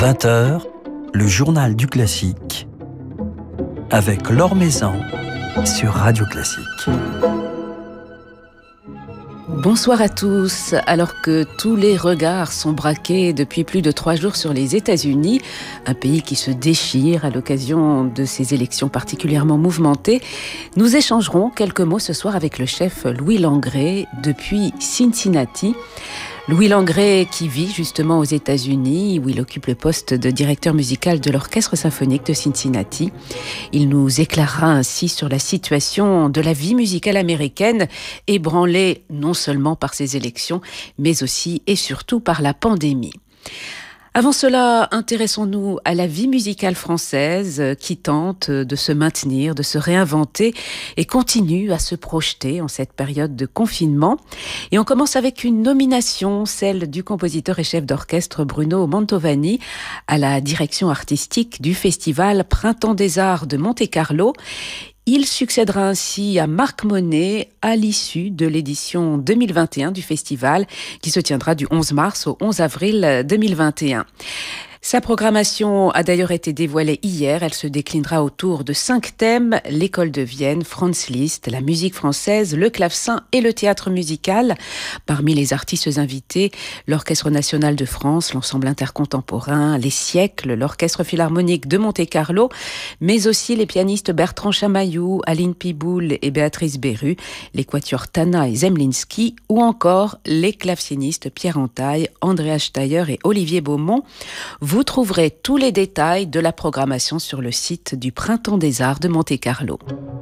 20h, le journal du classique avec Laure Maison sur Radio Classique. Bonsoir à tous. Alors que tous les regards sont braqués depuis plus de 3 jours sur les États-Unis, un pays qui se déchire à l'occasion de ces élections particulièrement mouvementées, nous échangerons quelques mots ce soir avec le chef Louis Langrée depuis Cincinnati. Louis Langrée qui vit justement aux États-Unis, où il occupe le poste de directeur musical de l'Orchestre symphonique de Cincinnati. Il nous éclairera ainsi sur la situation de la vie musicale américaine, ébranlée non seulement par ces élections, mais aussi et surtout par la pandémie. Avant cela, intéressons-nous à la vie musicale française qui tente de se maintenir, de se réinventer et continue à se projeter en cette période de confinement. Et on commence avec une nomination, celle du compositeur et chef d'orchestre Bruno Mantovani à la direction artistique du festival Printemps des Arts de Monte-Carlo. Il succédera ainsi à Marc Monet à l'issue de l'édition 2021 du festival qui se tiendra du 11 mars au 11 avril 2021. Sa programmation a d'ailleurs été dévoilée hier. Elle se déclinera autour de 5 thèmes: l'école de Vienne, Franz Liszt, la musique française, le clavecin et le théâtre musical. Parmi les artistes invités, l'Orchestre national de France, l'Ensemble intercontemporain, les siècles, l'Orchestre philharmonique de Monte-Carlo, mais aussi les pianistes Bertrand Chamaillou, Aline Piboul et Béatrice Beru, les quatuors Tana et Zemlinsky, ou encore les clavecinistes Pierre Entaille, Andreas Steyer et Olivier Beaumont. Vous trouverez tous les détails de la programmation sur le site du Printemps des Arts de Monte-Carlo.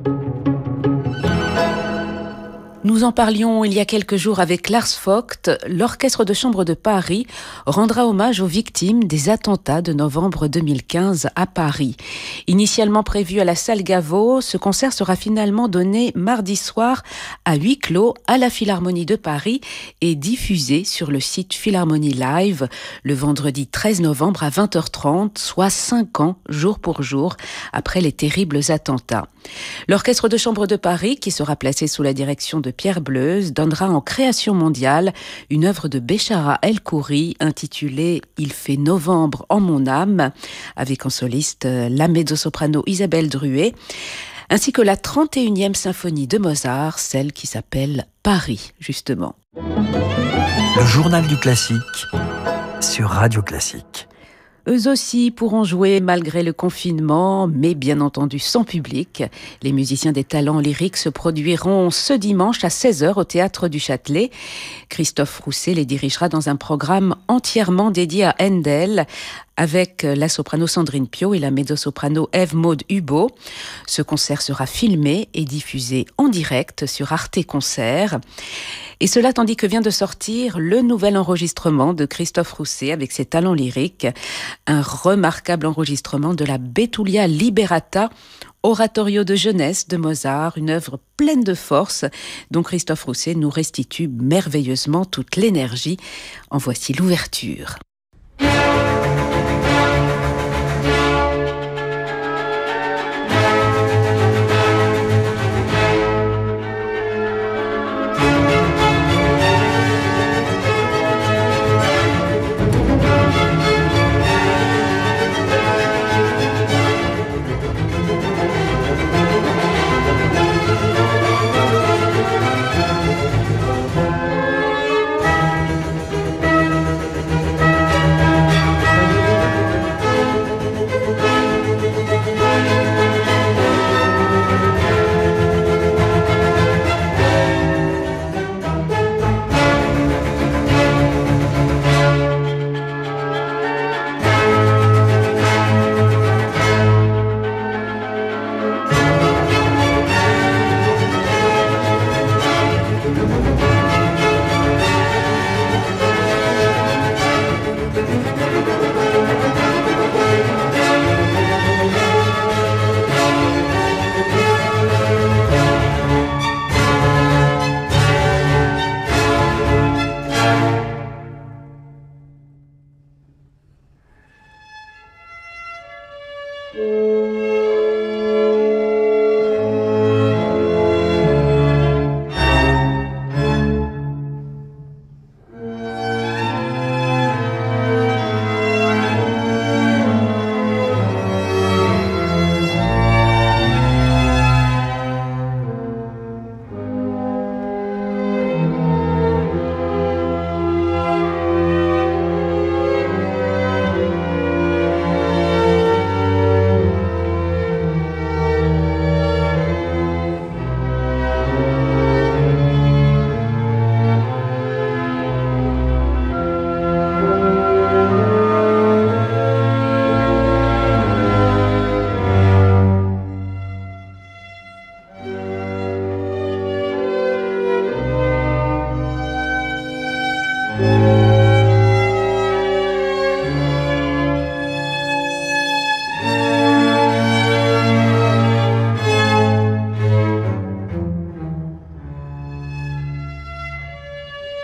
Nous en parlions il y a quelques jours avec Lars Vogt. L'Orchestre de chambre de Paris rendra hommage aux victimes des attentats de novembre 2015 à Paris. Initialement prévu à la salle Gaveau, ce concert sera finalement donné mardi soir à huis clos à la Philharmonie de Paris et diffusé sur le site Philharmonie Live le vendredi 13 novembre à 20h30, soit 5 ans jour pour jour après les terribles attentats. L'Orchestre de chambre de Paris, qui sera placé sous la direction de Pierre Bleuze, donnera en création mondiale une œuvre de Béchara El-Khoury intitulée « Il fait novembre en mon âme » avec en soliste la mezzo-soprano Isabelle Druet, ainsi que la 31e symphonie de Mozart, celle qui s'appelle Paris, justement. Le journal du classique sur Radio Classique. Eux aussi pourront jouer malgré le confinement, mais bien entendu sans public. Les musiciens des talents lyriques se produiront ce dimanche à 16h au Théâtre du Châtelet. Christophe Rousset les dirigera dans un programme entièrement dédié à Handel, avec la soprano Sandrine Piau et la mezzo-soprano Ève-Maude Hubaut. Ce concert sera filmé et diffusé en direct sur Arte Concert. Et cela tandis que vient de sortir le nouvel enregistrement de Christophe Rousset avec ses talents lyriques, un remarquable enregistrement de la Betulia Liberata, oratorio de jeunesse de Mozart, une œuvre pleine de force dont Christophe Rousset nous restitue merveilleusement toute l'énergie. En voici l'ouverture.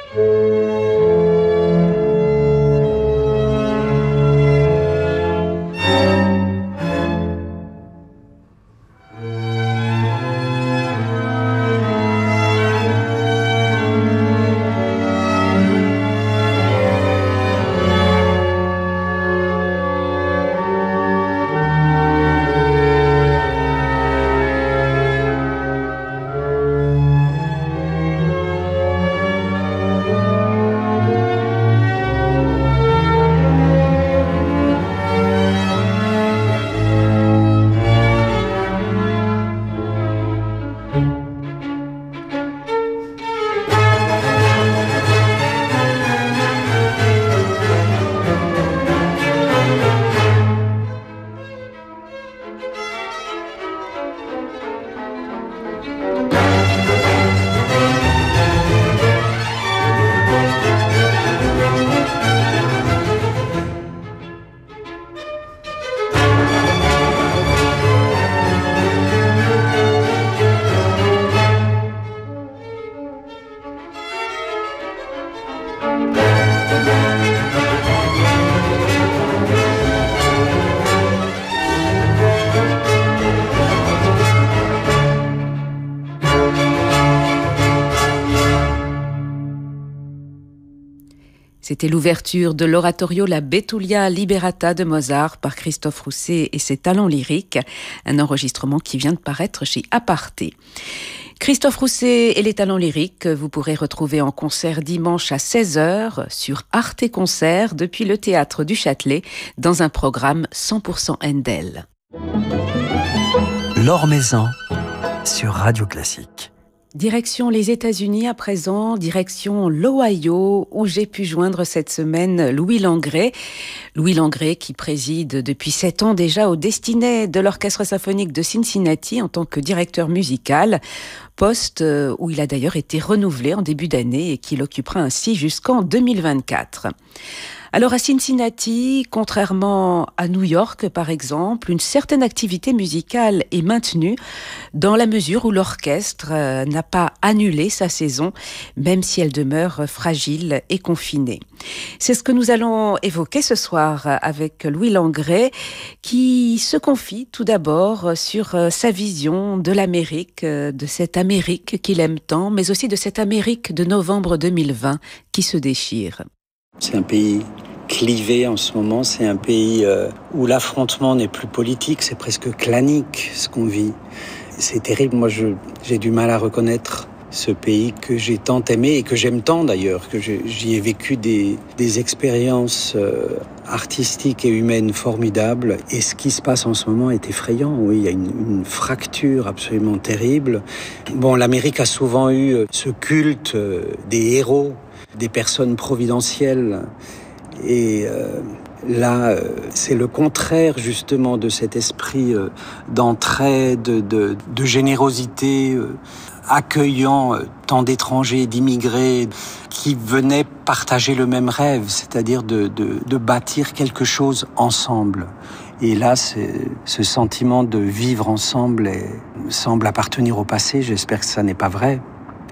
C'était l'ouverture de l'oratorio La Betulia Liberata de Mozart par Christophe Rousset et ses talents lyriques, un enregistrement qui vient de paraître chez Aparté. Christophe Rousset et les talents lyriques, vous pourrez retrouver en concert dimanche à 16h sur Arte Concert depuis le Théâtre du Châtelet dans un programme 100% Handel. Laure Maison sur Radio Classique. Direction les États-Unis à présent, direction l'Ohio, où j'ai pu joindre cette semaine Louis Langret. Louis Langret qui préside depuis 7 ans déjà au Destinet de l'Orchestre symphonique de Cincinnati en tant que directeur musical, poste où il a d'ailleurs été renouvelé en début d'année et qu'il occupera ainsi jusqu'en 2024. Alors à Cincinnati, contrairement à New York par exemple, une certaine activité musicale est maintenue dans la mesure où l'orchestre n'a pas annulé sa saison, même si elle demeure fragile et confinée. C'est ce que nous allons évoquer ce soir avec Louis Langret, qui se confie tout d'abord sur sa vision de l'Amérique, de cette Amérique qu'il aime tant, mais aussi de cette Amérique de novembre 2020 qui se déchire. C'est un pays clivé en ce moment, c'est un pays où l'affrontement n'est plus politique, c'est presque clanique ce qu'on vit. C'est terrible, moi j'ai du mal à reconnaître ce pays que j'ai tant aimé et que j'aime tant d'ailleurs, que j'y ai vécu des expériences artistiques et humaines formidables. Et ce qui se passe en ce moment est effrayant, oui, il y a une fracture absolument terrible. Bon, l'Amérique a souvent eu ce culte des héros, des personnes providentielles. Et là, c'est le contraire justement de cet esprit d'entraide, de générosité, accueillant tant d'étrangers, d'immigrés qui venaient partager le même rêve, c'est-à-dire de bâtir quelque chose ensemble. Et là, ce sentiment de vivre ensemble semble appartenir au passé. J'espère que ça n'est pas vrai.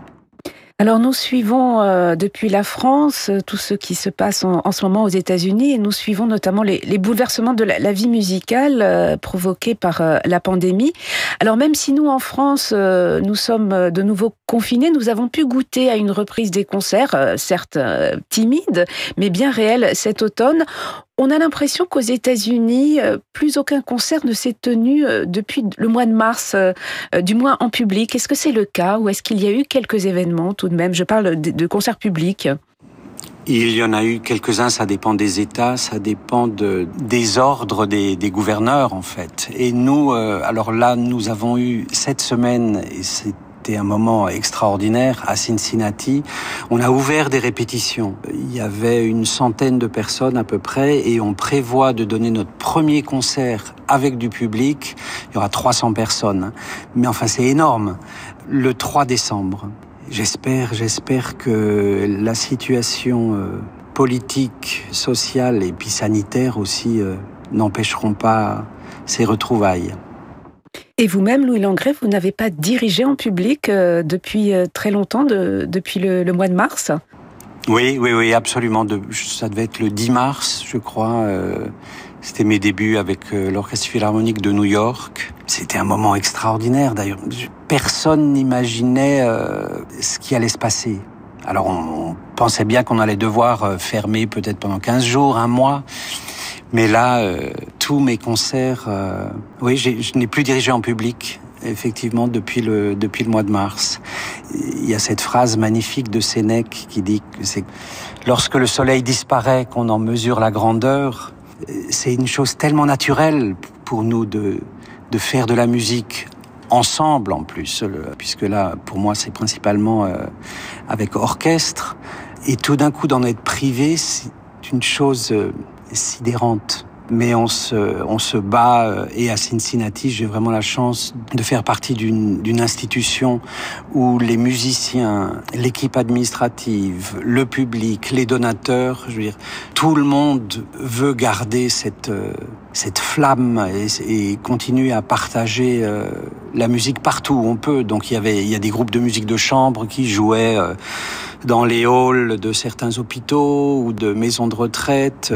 Alors nous suivons depuis la France tout ce qui se passe en ce moment aux États-Unis et nous suivons notamment les bouleversements de la vie musicale provoqués par la pandémie. Alors même si nous en France nous sommes de nouveau confinés, nous avons pu goûter à une reprise des concerts, certes timide, mais bien réelle cet automne. On a l'impression qu'aux États-Unis, plus aucun concert ne s'est tenu depuis le mois de mars, du moins en public. Est-ce que c'est le cas ou est-ce qu'il y a eu quelques événements tout de même ? Je parle de concerts publics. Il y en a eu quelques-uns, ça dépend des États, ça dépend des ordres des gouverneurs en fait. Et nous, alors là, nous avons eu cette semaine, et c'était un moment extraordinaire à Cincinnati. On a ouvert des répétitions. Il y avait une centaine de personnes à peu près et on prévoit de donner notre premier concert avec du public. Il y aura 300 personnes. Mais enfin, c'est énorme. Le 3 décembre. J'espère que la situation politique, sociale et puis sanitaire aussi n'empêcheront pas ces retrouvailles. Et vous-même, Louis Langret, vous n'avez pas dirigé en public depuis très longtemps, depuis le mois de mars ? Oui, oui, oui, absolument. Ça devait être le 10 mars, je crois. C'était mes débuts avec l'Orchestre Philharmonique de New York. C'était un moment extraordinaire, d'ailleurs. Personne n'imaginait ce qui allait se passer. Alors, on pensait bien qu'on allait devoir fermer peut-être pendant 15 jours, un mois. Mais là, tous mes concerts... oui, je n'ai plus dirigé en public, effectivement, depuis le mois de mars. Il y a cette phrase magnifique de Sénèque qui dit que c'est lorsque le soleil disparaît qu'on en mesure la grandeur. C'est une chose tellement naturelle pour nous de faire de la musique ensemble en plus, puisque là, pour moi, c'est principalement avec orchestre. Et tout d'un coup, d'en être privé, c'est une chose sidérante. Mais on se bat, et à Cincinnati, j'ai vraiment la chance de faire partie d'une institution où les musiciens, l'équipe administrative, le public, les donateurs, je veux dire, tout le monde veut garder cette flamme et continuer à partager la musique partout où on peut. Donc il y a des groupes de musique de chambre qui jouaient dans les halls de certains hôpitaux ou de maisons de retraite,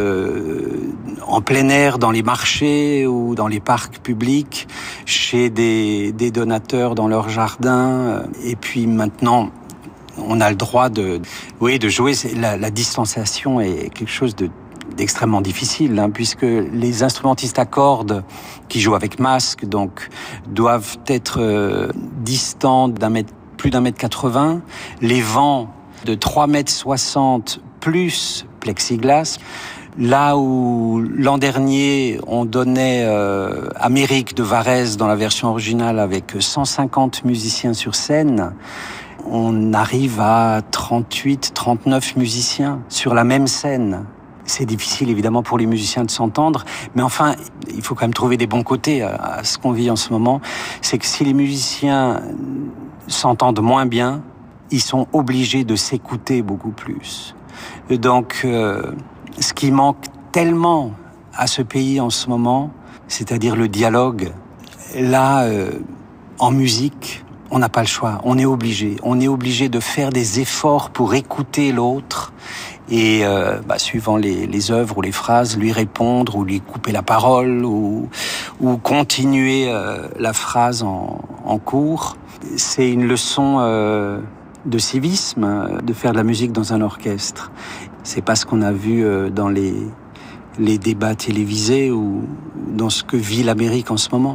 en plein air, dans les marchés ou dans les parcs publics, chez des donateurs dans leur jardin. Et puis maintenant, on a le droit de jouer. La distanciation est quelque chose d'extrêmement difficile, puisque les instrumentistes à cordes qui jouent avec masque, donc, doivent être distants plus d'un mètre 80. Les vents de 3,60 m plus plexiglas. Là où l'an dernier, on donnait Amérique de Varèse dans la version originale avec 150 musiciens sur scène, on arrive à 38, 39 musiciens sur la même scène. C'est difficile évidemment pour les musiciens de s'entendre, mais enfin, il faut quand même trouver des bons côtés à ce qu'on vit en ce moment. C'est que si les musiciens s'entendent moins bien, ils sont obligés de s'écouter beaucoup plus. Donc, ce qui manque tellement à ce pays en ce moment, c'est-à-dire le dialogue, là, en musique, on n'a pas le choix. On est obligé. On est obligé de faire des efforts pour écouter l'autre et, suivant les œuvres ou les phrases, lui répondre ou lui couper la parole ou continuer la phrase en cours. C'est une leçon de civisme, de faire de la musique dans un orchestre. C'est pas ce qu'on a vu dans les débats télévisés ou dans ce que vit l'Amérique en ce moment.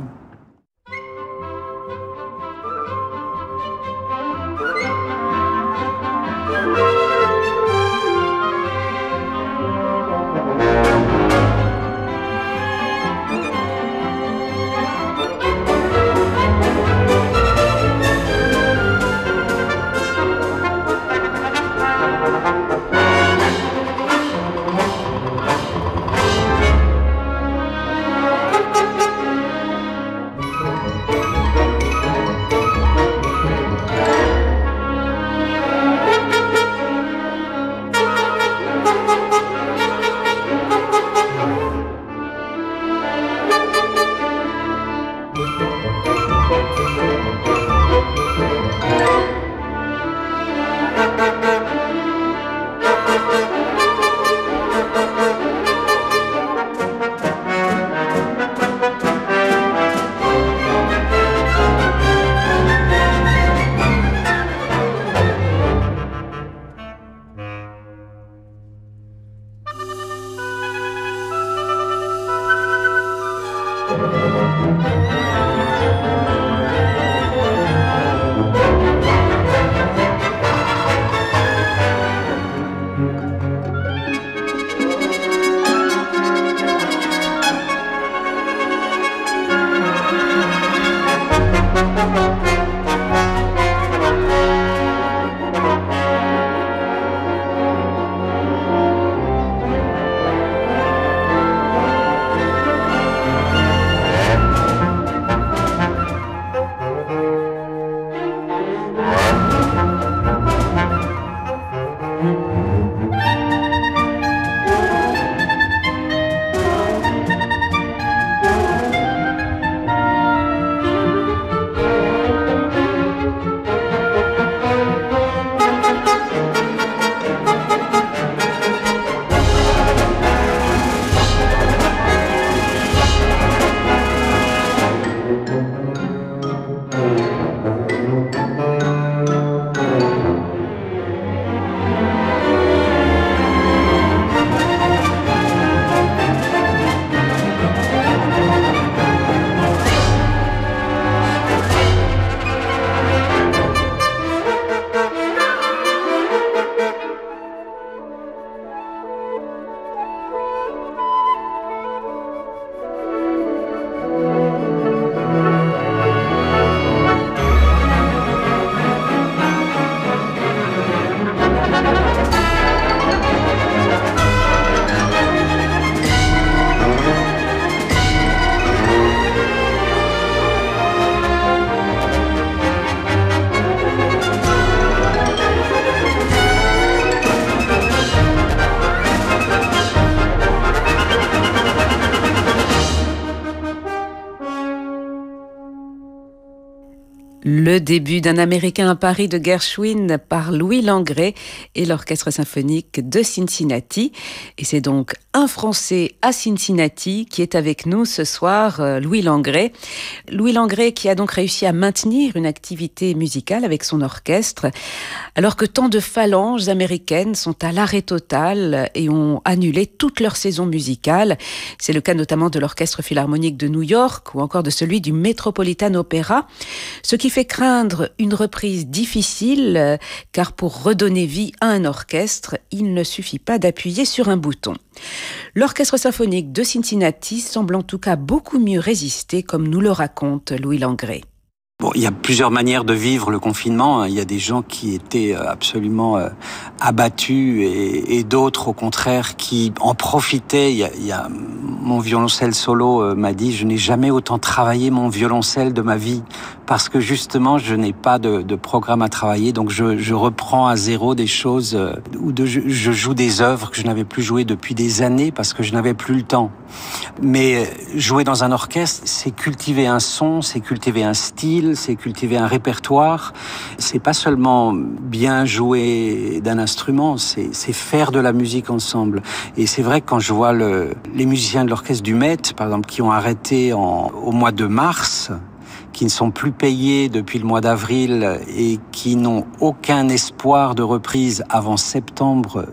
Le début d'un Américain à Paris de Gershwin par Louis Langret et l'Orchestre symphonique de Cincinnati. Et c'est donc un Français à Cincinnati qui est avec nous ce soir, Louis Langret. Louis Langret qui a donc réussi à maintenir une activité musicale avec son orchestre, alors que tant de phalanges américaines sont à l'arrêt total et ont annulé toute leur saison musicale. C'est le cas notamment de l'Orchestre Philharmonique de New York ou encore de celui du Metropolitan Opera. Ce qui fait craindre une reprise difficile, car pour redonner vie à un orchestre, il ne suffit pas d'appuyer sur un bouton. L'Orchestre symphonique de Cincinnati semble en tout cas beaucoup mieux résister, comme nous le raconte Louis Langret. Bon, il y a plusieurs manières de vivre le confinement. Il y a des gens qui étaient absolument abattus et d'autres, au contraire, qui en profitaient. Il y a mon violoncelle solo m'a dit « Je n'ai jamais autant travaillé mon violoncelle de ma vie parce que justement, je n'ai pas de programme à travailler. Donc, je reprends à zéro des choses ou je joue des œuvres que je n'avais plus jouées depuis des années parce que je n'avais plus le temps. Mais jouer dans un orchestre, c'est cultiver un son, c'est cultiver un style, c'est cultiver un répertoire. C'est pas seulement bien jouer d'un instrument, c'est faire de la musique ensemble. Et c'est vrai que quand je vois les musiciens de l'orchestre du Met, par exemple, qui ont arrêté au mois de mars, qui ne sont plus payés depuis le mois d'avril et qui n'ont aucun espoir de reprise avant septembre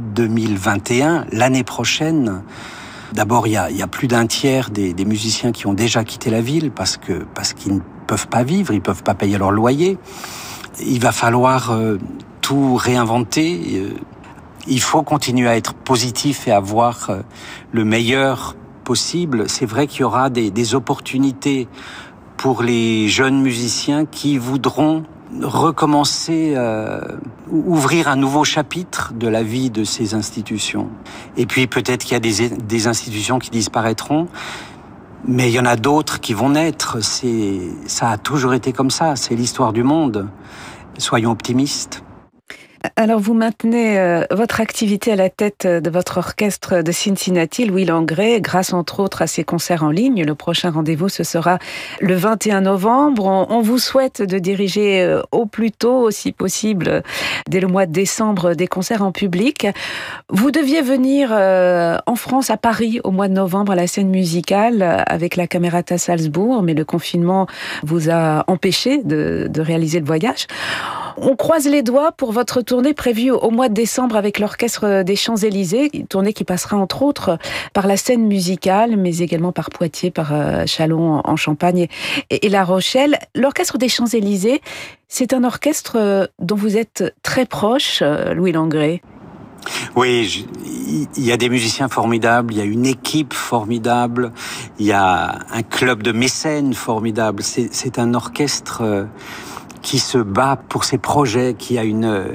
2021, l'année prochaine. D'abord, il y a plus d'un tiers des musiciens qui ont déjà quitté la ville parce qu'ils ne peuvent pas vivre, ils peuvent pas payer leur loyer. Il va falloir tout réinventer. Il faut continuer à être positif et à voir le meilleur possible. C'est vrai qu'il y aura des opportunités pour les jeunes musiciens qui voudront recommencer, ouvrir un nouveau chapitre de la vie de ces institutions. Et puis peut-être qu'il y a des institutions qui disparaîtront, mais il y en a d'autres qui vont naître. Ça a toujours été comme ça, c'est l'histoire du monde. Soyons optimistes. Alors, vous maintenez votre activité à la tête de votre orchestre de Cincinnati, Louis Langret, grâce entre autres à ces concerts en ligne. Le prochain rendez-vous, ce sera le 21 novembre. On vous souhaite de diriger au plus tôt, si possible, dès le mois de décembre, des concerts en public. Vous deviez venir en France, à Paris, au mois de novembre, à la scène musicale, avec la Camerata Salzbourg, mais le confinement vous a empêché de réaliser le voyage. On croise les doigts pour votre tournée prévue au mois de décembre avec l'Orchestre des Champs-Élysées, une tournée qui passera entre autres par la scène musicale, mais également par Poitiers, par Châlons en Champagne et La Rochelle. L'Orchestre des Champs-Élysées, c'est un orchestre dont vous êtes très proche, Louis Langret. Oui, il y a des musiciens formidables, il y a une équipe formidable, il y a un club de mécènes formidable. C'est un orchestre qui se bat pour ses projets, qui a une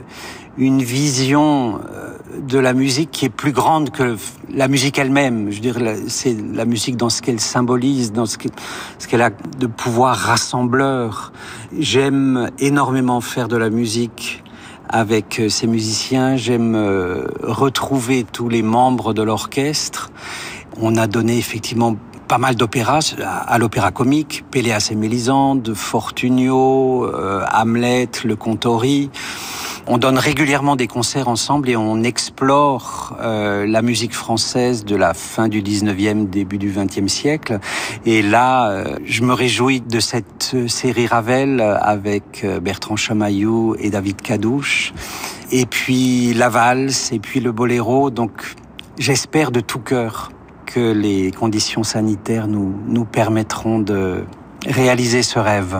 vision de la musique qui est plus grande que la musique elle-même. Je veux dire, c'est la musique dans ce qu'elle symbolise, dans ce qu'elle a de pouvoir rassembleur. J'aime énormément faire de la musique avec ces musiciens. J'aime retrouver tous les membres de l'orchestre. On a donné effectivement pas mal d'opéras à l'Opéra Comique, Péléas et Mélisande, Fortunio, Hamlet, Le Contori. On donne régulièrement des concerts ensemble et on explore la musique française de la fin du 19e, début du 20e siècle. Et là, je me réjouis de cette série Ravel avec Bertrand Chamaillou et David Cadouche. Et puis la valse, et puis le boléro. Donc j'espère de tout cœur que les conditions sanitaires nous permettront de réaliser ce rêve.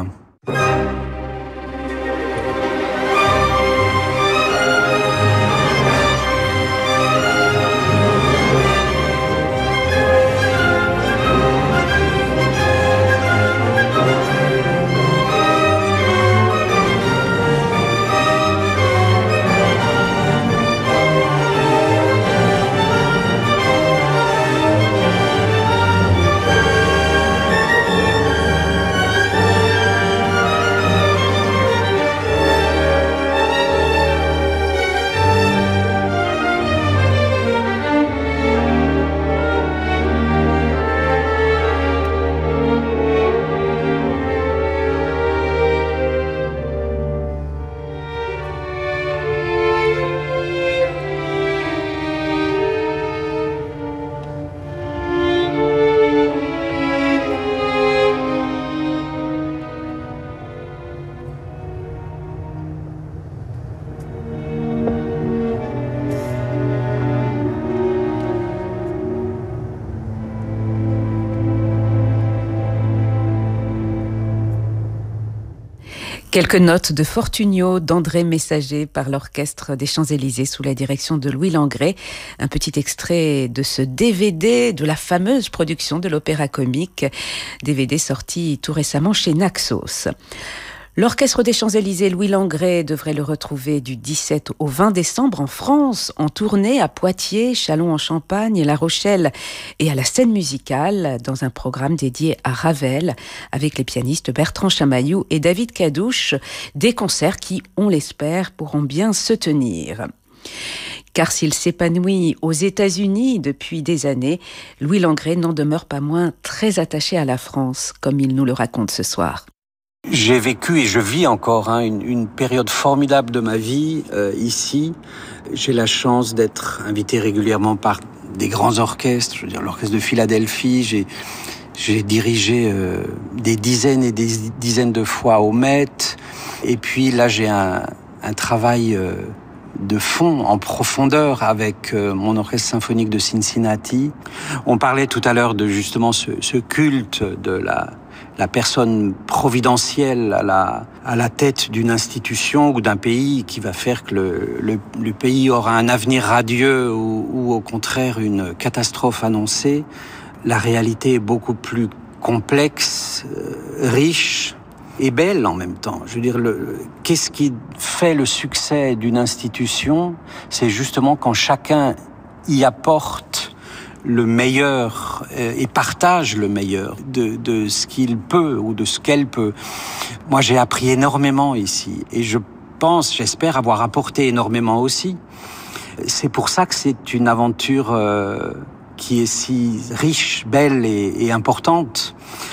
Quelques notes de Fortunio d'André Messager par l'Orchestre des Champs-Élysées sous la direction de Louis Langrée. Un petit extrait de ce DVD de la fameuse production de l'Opéra Comique, DVD sorti tout récemment chez Naxos. L'Orchestre des Champs-Élysées Louis Langrée devrait le retrouver du 17 au 20 décembre en France, en tournée à Poitiers, Châlons-en-Champagne, La Rochelle et à la Scène Musicale, dans un programme dédié à Ravel, avec les pianistes Bertrand Chamaillou et David Cadouche, des concerts qui, on l'espère, pourront bien se tenir. Car s'il s'épanouit aux États-Unis depuis des années, Louis Langrée n'en demeure pas moins très attaché à la France, comme il nous le raconte ce soir. J'ai vécu et je vis encore une période formidable de ma vie ici. J'ai la chance d'être invité régulièrement par des grands orchestres. Je veux dire, l'orchestre de Philadelphie. J'ai dirigé des dizaines et des dizaines de fois au Met. Et puis là, j'ai un travail de fond, en profondeur, avec mon orchestre symphonique de Cincinnati. On parlait tout à l'heure de justement ce culte de la personne providentielle à la tête d'une institution ou d'un pays qui va faire que le pays aura un avenir radieux ou au contraire une catastrophe annoncée. La réalité est beaucoup plus complexe, riche et belle en même temps. Je veux dire, qu'est-ce qui fait le succès d'une institution ? C'est justement quand chacun y apporte le meilleur et partage le meilleur de ce qu'il peut ou de ce qu'elle peut. Moi, j'ai appris énormément ici et j'espère avoir apporté énormément aussi. C'est pour ça que c'est une aventure qui est si riche, belle et importante.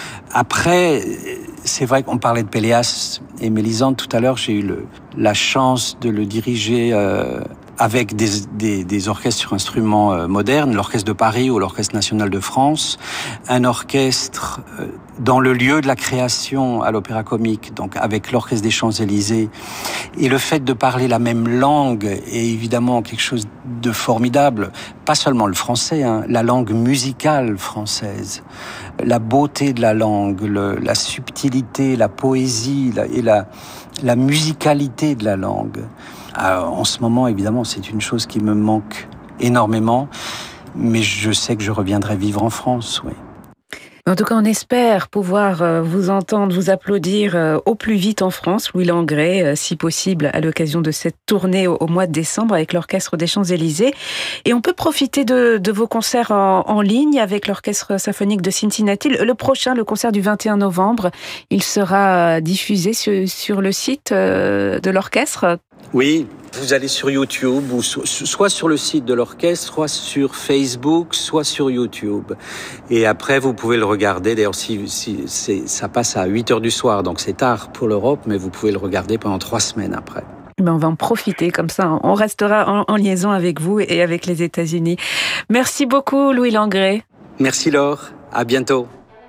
Après, c'est vrai qu'on parlait de Péléas et Mélisande tout à l'heure. J'ai eu la chance de le diriger avec des orchestres sur instruments modernes, l'Orchestre de Paris ou l'Orchestre national de France, un orchestre dans le lieu de la création à l'Opéra Comique, donc avec l'Orchestre des Champs-Élysées. Et le fait de parler la même langue est évidemment quelque chose de formidable. Pas seulement le français, la langue musicale française, la beauté de la langue, la subtilité, la poésie et la musicalité de la langue. En ce moment, évidemment, c'est une chose qui me manque énormément, mais je sais que je reviendrai vivre en France, oui. En tout cas, on espère pouvoir vous entendre, vous applaudir au plus vite en France, Louis Langrée, si possible, à l'occasion de cette tournée au mois de décembre avec l'Orchestre des Champs-Élysées. Et on peut profiter de vos concerts en ligne avec l'Orchestre symphonique de Cincinnati. Le prochain, le concert du 21 novembre, il sera diffusé sur le site de l'orchestre. Oui, vous allez sur YouTube, ou soit sur le site de l'orchestre, soit sur Facebook, soit sur YouTube. Et après, vous pouvez le regarder. D'ailleurs, ça passe à 8h du soir, donc c'est tard pour l'Europe, mais vous pouvez le regarder pendant 3 semaines après. On va en profiter, comme ça on restera en liaison avec vous et avec les États-Unis. Merci beaucoup, Louis Langrée. Merci Laure, à bientôt.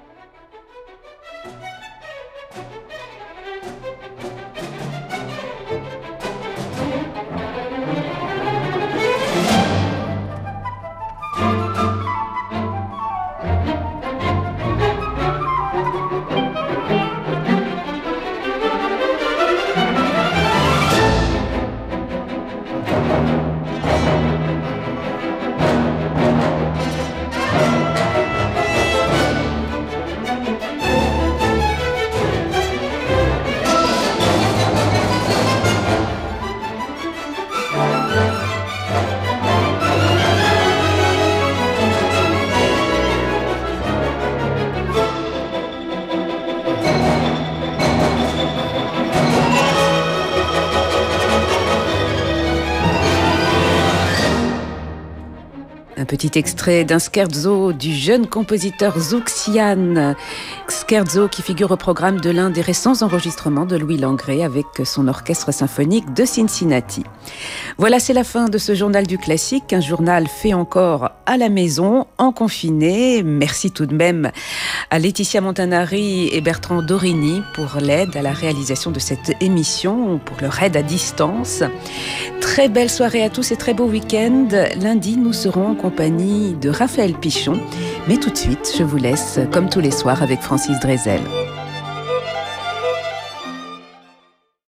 Un petit extrait d'un scherzo du jeune compositeur Zouxian. Scherzo qui figure au programme de l'un des récents enregistrements de Louis Langrée avec son orchestre symphonique de Cincinnati. Voilà, c'est la fin de ce journal du classique, un journal fait encore à la maison, en confiné. Merci tout de même à Laetitia Montanari et Bertrand Dorini pour l'aide à la réalisation de cette émission, pour leur aide à distance. Très belle soirée à tous et très beau week-end. Lundi, nous serons en compagnie de Raphaël Pichon. Mais tout de suite, je vous laisse, comme tous les soirs, avec Francis Drezel.